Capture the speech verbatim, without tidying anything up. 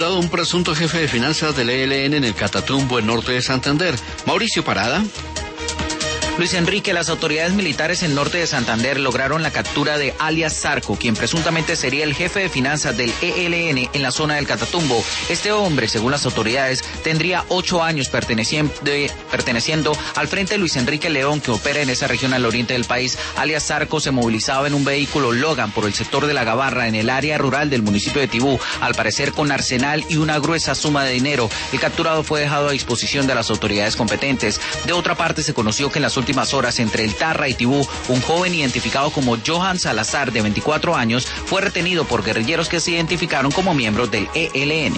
Un presunto jefe de finanzas del E L N en el Catatumbo, en norte de Santander. Mauricio Parada. Luis Enrique, las autoridades militares en norte de Santander lograron la captura de alias Zarco, quien presuntamente sería el jefe de finanzas del E L N en la zona del Catatumbo. Este hombre, según las autoridades, tendría ocho años perteneciendo, perteneciendo al Frente Luis Enrique León, que opera en esa región al oriente del país. Alias Zarco se movilizaba en un vehículo Logan por el sector de La Gabarra, en el área rural del municipio de Tibú, al parecer con arsenal y una gruesa suma de dinero. El capturado fue dejado a disposición de las autoridades competentes. De otra parte, se conoció que en las últimas horas entre el Tarra y Tibú, un joven identificado como Johan Salazar, de veinticuatro años, fue retenido por guerrilleros que se identificaron como miembros del E L N.